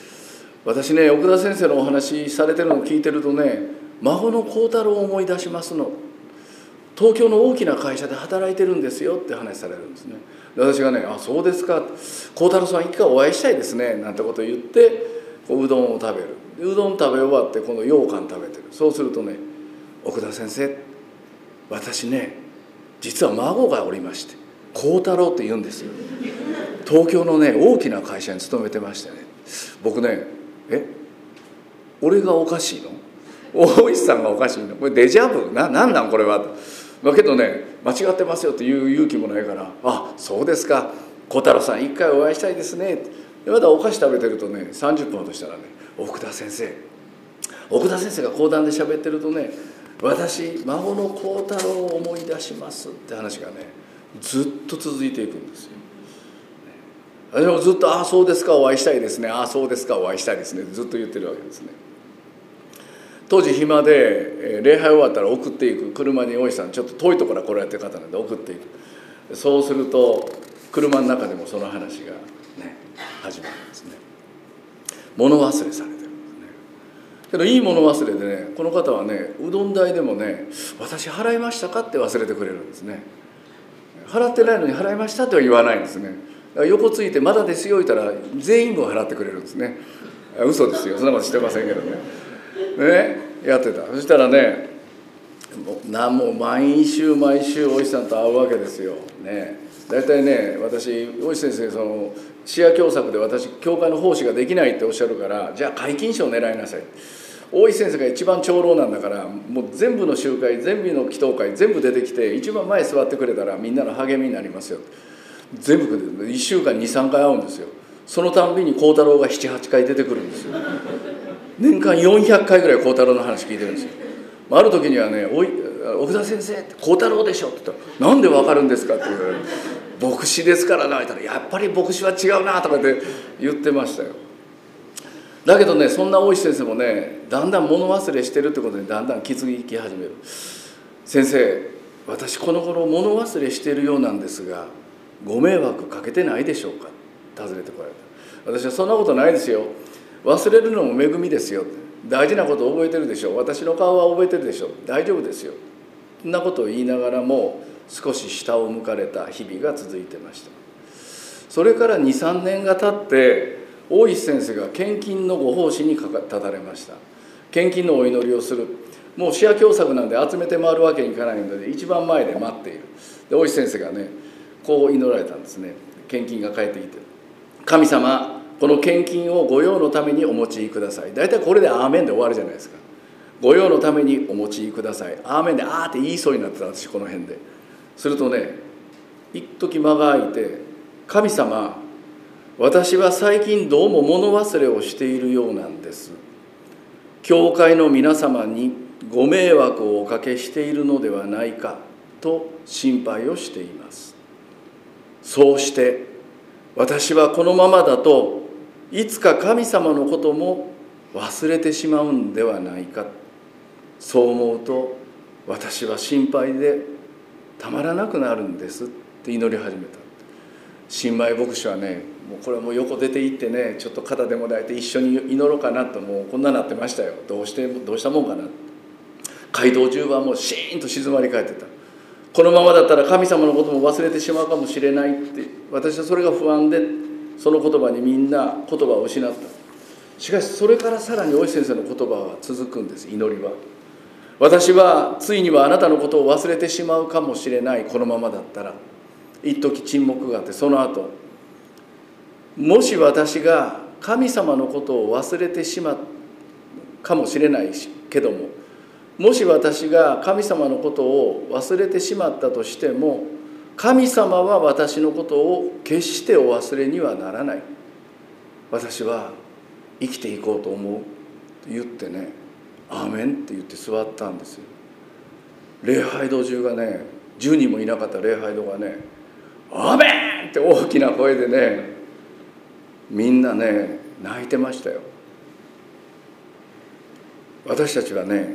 のお話しされてるのを聞いてるとね、孫の幸太郎を思い出しますの。東京の大きな会社で働いてるんですよって話されるんですね。で私がね「あそうですか、幸太郎さん一回お会いしたいですね」なんてことを言ってうどんを食べる。うどん食べ終わってこの羊羹食べてる。そうするとね「奥田先生、私ね実は孫がおりまして幸太郎って言うんですよ。東京のね大きな会社に勤めてましてね、僕ね俺がおかしいの？大石さんがおかしいの？これデジャブ？なんなんこれは？けどね間違ってますよって言う勇気もないから「あそうですか、小太郎さん一回お会いしたいですね」でまだお菓子食べてるとね30分ほどしたらね「奥田先生が講談で喋ってるとね、私孫の幸太郎を思い出します」って話がねずっと続いていくんですよ。私もずっと「ああそうですか、お会いしたいですね、ああそうですか、お会いしたいですね」ずっと言ってるわけですね。当時暇で礼拝終わったら送っていく。車に大石さんちょっと遠いところから来られてる方なんで送っていく。そうすると車の中でもその話がね始まるんですね。物忘れされてるんですね。けどいい物忘れでね、この方はねうどん代でもね「私払いましたか?」って忘れてくれるんですね。払ってないのに「払いました」とは言わないんですね。だから横ついて「まだですよ」言ったら全員分払ってくれるんですね。嘘ですよ、そんなことしてませんけどね。やってた。そしたらねもう毎週大石さんと会うわけですよね。大体ね私大石先生視野狭窄で私教会の奉仕ができないっておっしゃるから、じゃあ皆勤賞を狙いなさい。大石先生が一番長老なんだから、もう全部の集会全部の祈祷会全部出てきて一番前座ってくれたらみんなの励みになりますよ。全部で1週間に3回会うんですよ。そのたんびに幸太郎が 7,8 回出てくるんですよ。年間400回ぐらい幸太郎の話聞いてるんですよ。ある時にはね「奥田先生って幸太郎でしょ」って言ったら「なんでわかるんですか?」って言われる。牧師ですからな」言ったら「やっぱり牧師は違うな」とかって言ってましたよ。だけどねそんな大石先生もねだんだん物忘れしてるってことにだんだん気づき始める。先生、私この頃物忘れしているようなんですがご迷惑かけてないでしょうか？尋ねてこられた。私はそんなことないですよ。忘れるのも恵みですよ。大事なことを覚えてるでしょ。私の顔は覚えてるでしょ。大丈夫ですよ。そんなことを言いながらも少し下を向かれた日々が続いてました。それから 2,3 年が経って大石先生が献金のご奉仕に立たれました。献金のお祈りをする。もう視野狭窄なんで集めて回るわけにいかないので一番前で待っている。で大石先生がねこう祈られたんですね。献金が返ってきて「神様、この献金を御用のためにお持ちください」。大体これでアーメンで終わるじゃないですか。御用のためにお持ちください。アーメンであーって言いそうになってた私この辺で。するとね一時間が空いて「神様、私は最近どうも物忘れをしているようなんです。教会の皆様にご迷惑をおかけしているのではないかと心配をしています。そうして私はこのままだといつか神様のことも忘れてしまうんではないか。そう思うと私は心配でたまらなくなるんです」って祈り始めた。新米牧師はねもうこれはもう横出て行ってねちょっと肩でも抱いて一緒に祈ろうかなともうこんななってましたよ。どうしたもんかな。街道中はもうシーンと静まり返ってた。このままだったら神様のことも忘れてしまうかもしれないって私はそれが不安でその言葉にみんな言葉を失った。しかしそれからさらに大石先生の言葉は続くんです。祈りは私はついにはあなたのことを忘れてしまうかもしれない。このままだったら。一時沈黙があってその後もし私が神様のことを忘れてしまうかもしれないけどももし私が神様のことを忘れてしまったとしても神様は私のことを決してお忘れにはならない。私は生きていこうと思うと言ってねアーメンって言って座ったんですよ。礼拝堂中がね10人もいなかった礼拝堂がねアーメンって大きな声でねみんなね泣いてましたよ。私たちはね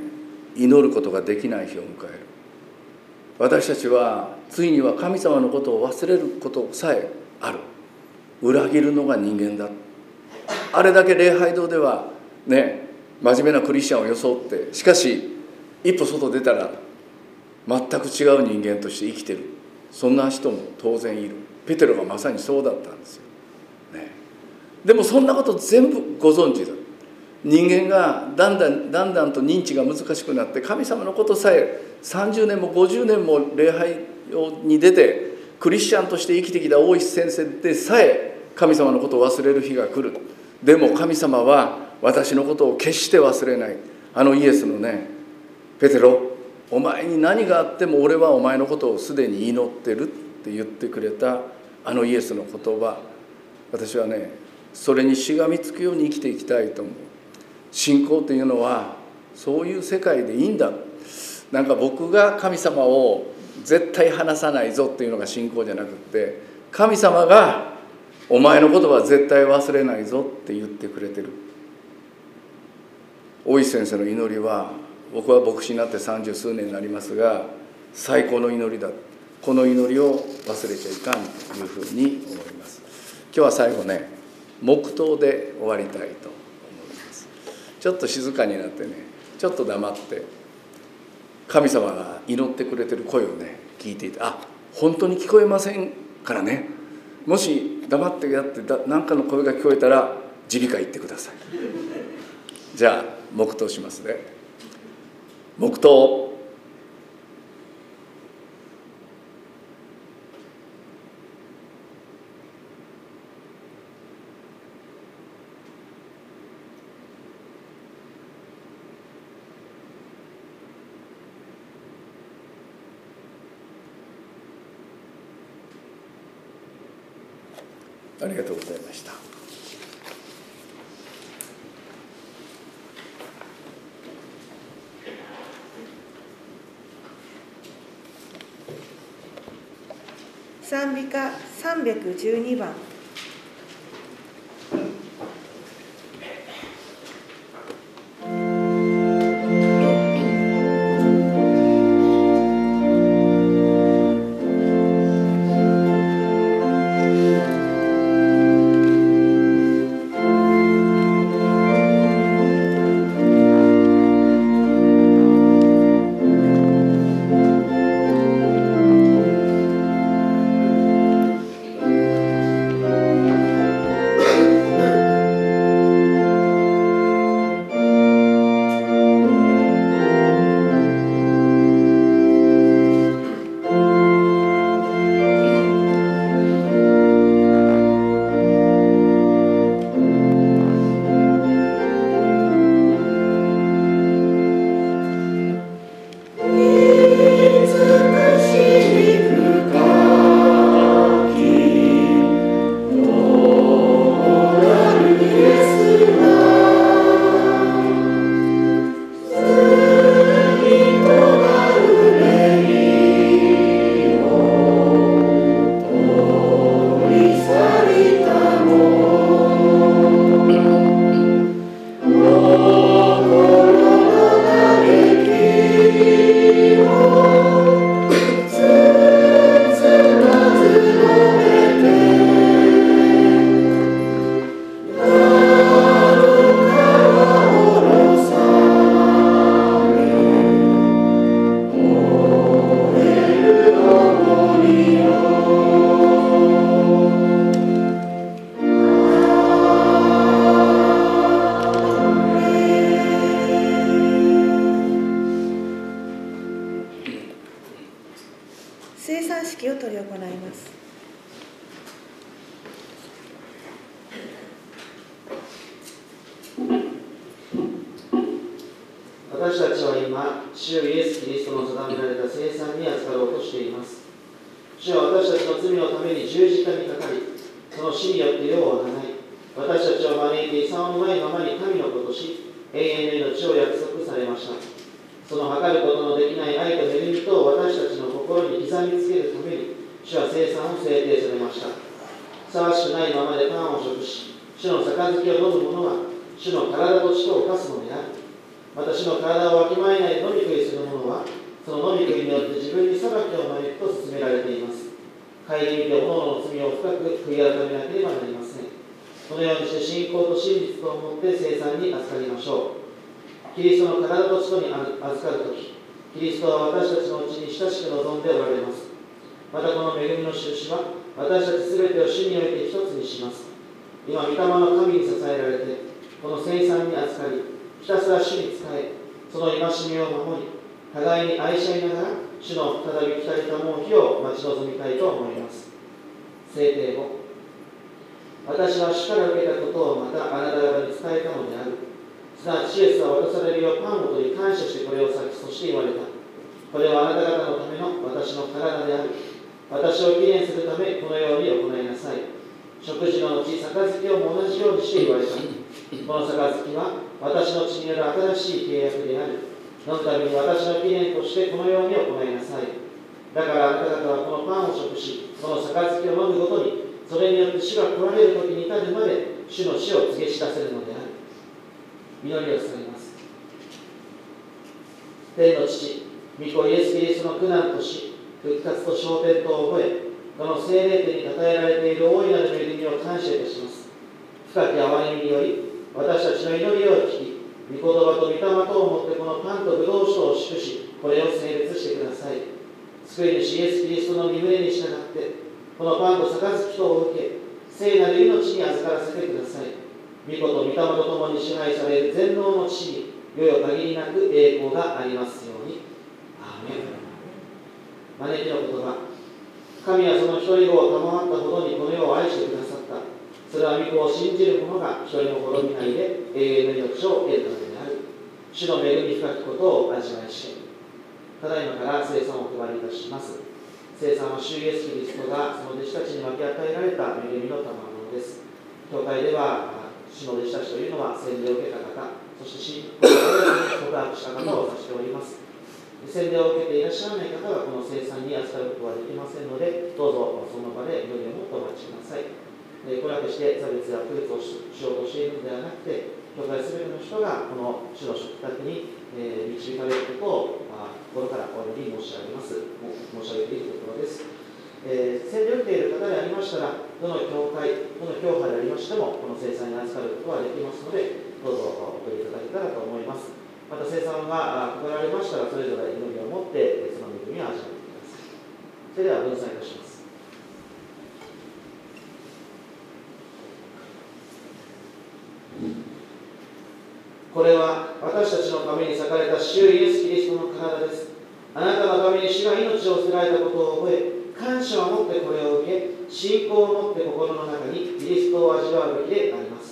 祈ることができない日を迎える。私たちはついには神様のことを忘れることさえある。裏切るのが人間だ。あれだけ礼拝堂ではね、真面目なクリスチャンを装って、しかし一歩外出たら全く違う人間として生きてる。そんな人も当然いる。ペテロがまさにそうだったんですよ、ね、でもそんなこと全部ご存知だ。人間がだんだんと認知が難しくなって、神様のことさえ30年も50年も礼拝に出てクリスチャンとして生きてきた大石先生でさえ神様のことを忘れる日が来る。でも神様は私のことを決して忘れない。あのイエスのね、ペテロ、お前に何があっても俺はお前のことをすでに祈ってるって言ってくれたあのイエスの言葉、私はね、それにしがみつくように生きていきたいと思う。信仰というのはそういう世界でいいんだ。なんか僕が神様を絶対離さないぞっていうのが信仰じゃなくって、神様がお前のことは絶対忘れないぞって言ってくれてる。大石先生の祈りは、僕は牧師になって30数年になりますが、最高の祈りだ。この祈りを忘れちゃいかんというふうに思います。今日は最後ね、黙祷で終わりたいと思います。ちょっと静かになってね、ちょっと黙って神様が祈ってくれてる声をね、聞いていて、本当に聞こえませんからね、もし黙ってやって何かの声が聞こえたら耳鼻科行ってください。じゃあ黙祷しますね。黙祷。ありがとうございました。 賛美歌312番。生産式を執り行います。 私たちは今、主イエス・キリストの定められた生産に預かろうとしています。主は私たちの罪のために十字架にかかり、その死によって世をあがない、私たちを招いて遺産のないままに神の子とし、永遠の命を約束されました。その測ることのできない愛と恵みと私たちの心に刻みつけるために、主は生産を制定されました。ふさわしくないままでパンを食し、主の杯を飲む者は、主の体と血とを犯すのである。 私の体をわきまえないで飲み食いする者は、その飲み食いによって自分に裁きを招くと勧められています。顧みて各々の罪を深く悔い改めなければなりません。このようにして信仰と真実とをもって聖餐に預かりましょう。キリストの体と血とに預かるとき、キリストは私たちのうちに親しく望んでおられます。またこの恵みの印は、私たちすべてを主において一つにします。今、御霊の神に支えられて、この聖餐に預かり、ひたすら主に仕え、その戒めを守り、互いに愛し合いながら、主の再び来たりたもう日を待ち望みたいと思います。聖帝を、私は主から受けたことをまたあなた方に伝えたのである。すなわちイエスは渡されるようパンを取り感謝してこれを裂き、そして言われた。これはあなた方のための私の体である。私を記念するためこのように行いなさい。食事の後、杯をも同じようにして言われた。この杯は私の血による新しい契約である。飲むために私の記念としてこのように行いなさい。だからあなた方はこのパンを食し、この杯を飲むごとに、それによって主が来られる時に至るまで主の死を告げ知らせるのである。祈りを捧げます。天の父、御子イエス・キリストの苦難と死、復活と昇天とを覚え、この聖霊天に称えられている大いなる恵みを感謝いたします。深き憐れみにより、私たちの祈りを聞き、御言葉と御霊とをもってこのパンと葡萄酒を祝し、これを聖別してください。救い主イエス・キリストの御胸に従って、このパンと杯とを受け、聖なる命に預からせてください。御子と御霊と共に支配される全能の父に、よよ限りなく栄光がありますように。アーメン。招きの言葉。神はその一人子を賜ったほどにこの世を愛してくださった。それは御子を信じる者が一人も滅びないで永遠の命を得るためである。主の恵み深きことを味わいし、ただいまから聖餐をお配りいたします。聖餐は主イエス・キリストがその弟子たちに分け与えられた恵みの賜物です。教会では主の弟子たちというのは洗礼を受けた方、そして信仰を告白した方を指しております。洗礼を受けていらっしゃらない方はこの聖餐に預かることはできませんので、どうぞその場で祈りをもっとお待ちください。これは決して差別や区別をしようとしているのではなくて、教会すべての人がこの主の食卓に導かれることを心からお祈り申し上げているところです。洗礼を受けている方でありましたら、どの教会、どの教派でありましても、この聖餐に預かることはできますので、どうぞお取りいただけたらと思います。また聖餐が配られましたら、それぞれ祈りを持ってその恵みを味わってください。それでは分散いたします。これは私たちのために裂かれた主イエス・キリストの体です。あなたのために主が命を捨てられたことを覚え、感謝を持ってこれを受け、信仰を持って心の中にキリストを味わうべきであります。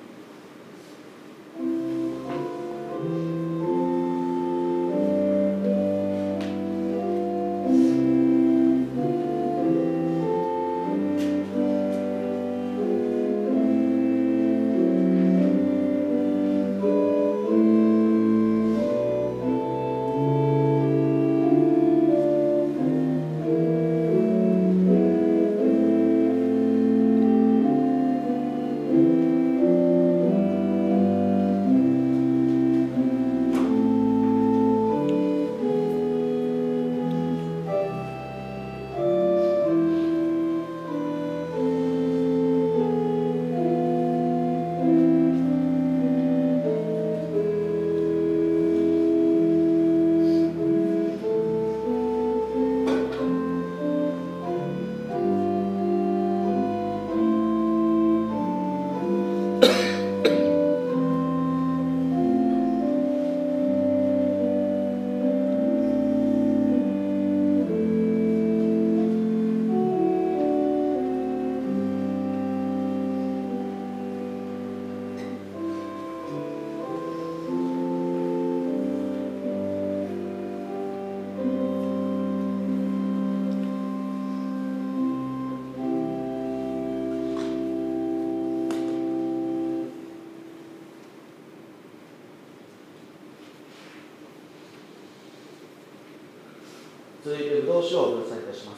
続いて葡萄酒を分散いたします。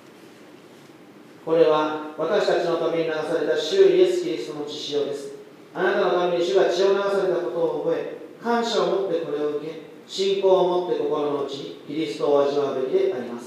これは私たちのために流された主イエス・キリストの血潮です。 あなたのために主が血を流されたことを覚え、感謝を持ってこれを受け、信仰を持って心の内にキリストを味わうべきであります。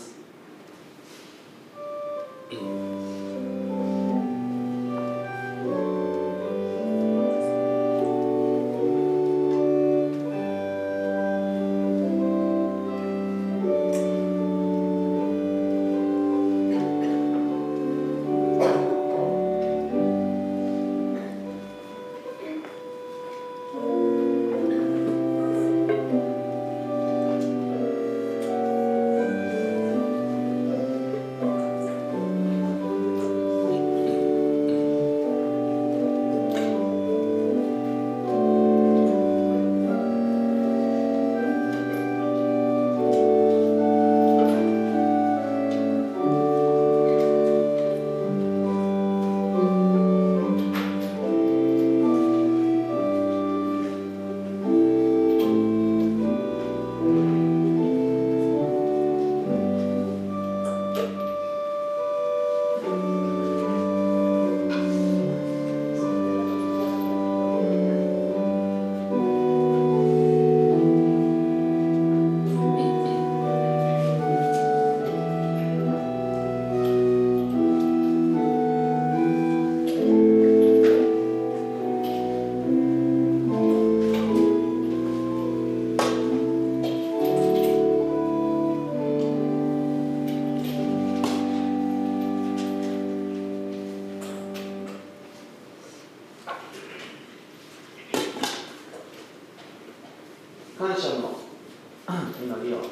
感謝の祈りを捧げます。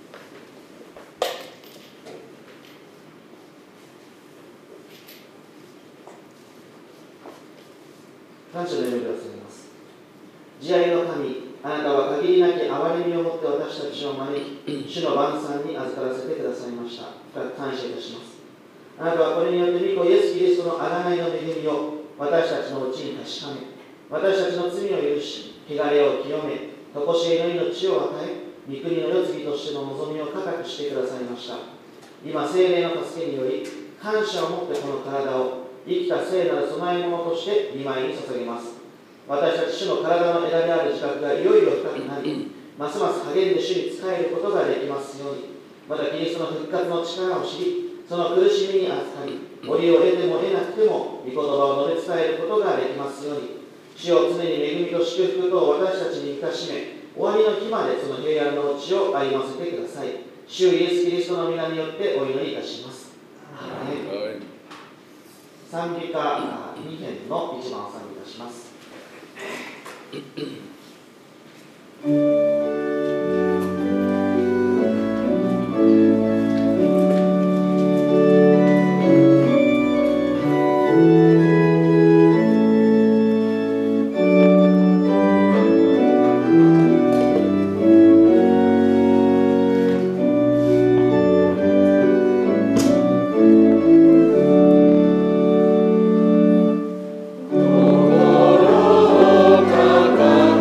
感謝の祈りを捧げます。慈愛の神、あなたは限りなき憐れみをもって私たちを招き、主の晩餐に預からせてくださいました。深く感謝いたします。あなたはこれによって御子イエス・キリストの贖いの恵みを私たちのうちに確かめ、私たちの罪を許し、汚れを清め、とこしえの命を与え、御国の世継ぎとしての望みを固くしてくださいました。今、聖霊の助けにより、感謝を持ってこの体を生きた聖なる供え物として御前に捧げます。私たち主の体の枝である自覚がいよいよ深くなり、ますます励んで主に仕えることができますように、またキリストの復活の力を知り、その苦しみに預かり、折を得ても得なくても、御言葉を述べ伝えることができますように、主を常に恵みと祝福と私たちに満たしめ、終わりの日までその平安のうちを歩ませてください。主イエス・キリストの皆によってお祈りいたします。賛美歌2編の1番を賛美いたします。 心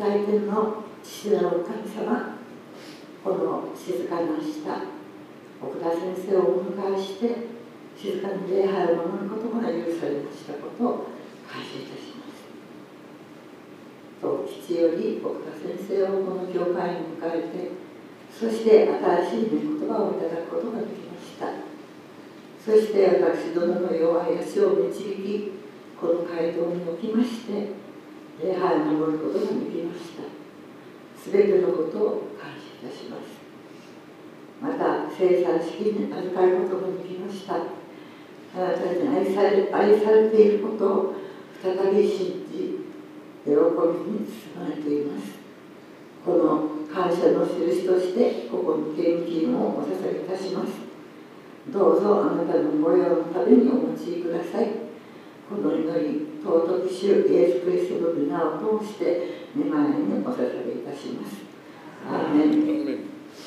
祭天の父なる神様、この静かな下、奥田先生をお迎えして静かに礼拝を守ることが許されましたことを感謝いたします。と父より奥田先生をこの教会に迎えて、そして新しい御言葉をいただくことができました。そして私どもの弱い足を導き、この街道におきまして礼拝を守ることができました。すべてのことを感謝いたします。また聖餐式に預かることができました。あなたに愛されていることを再び信じ、喜びに包まれています。この感謝の印としてここに献金をお捧げいたします。どうぞあなたの御用のためにお持ちください。この祈り、尊き主イエス・キリストの皆を通して御前にお捧げいたします。アーメン。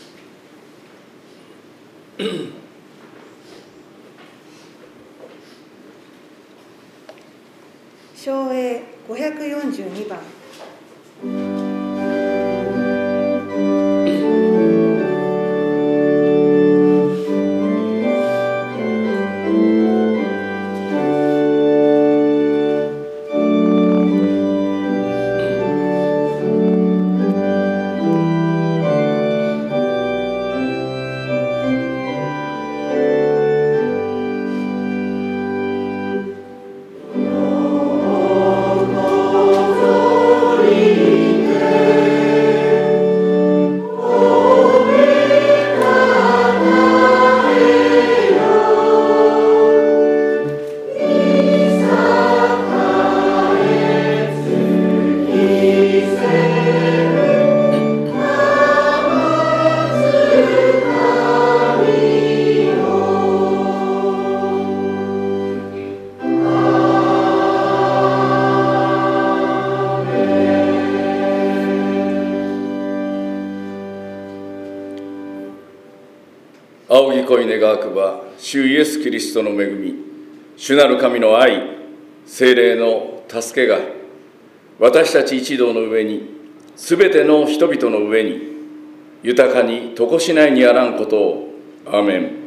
唱詠542番。 仰ぎ恋願わくば、主イエス・キリストの恵み、主なる神の愛、聖霊の助けが、私たち一同の上に、すべての人々の上に、豊かにとこしないにあらんことを。アーメン。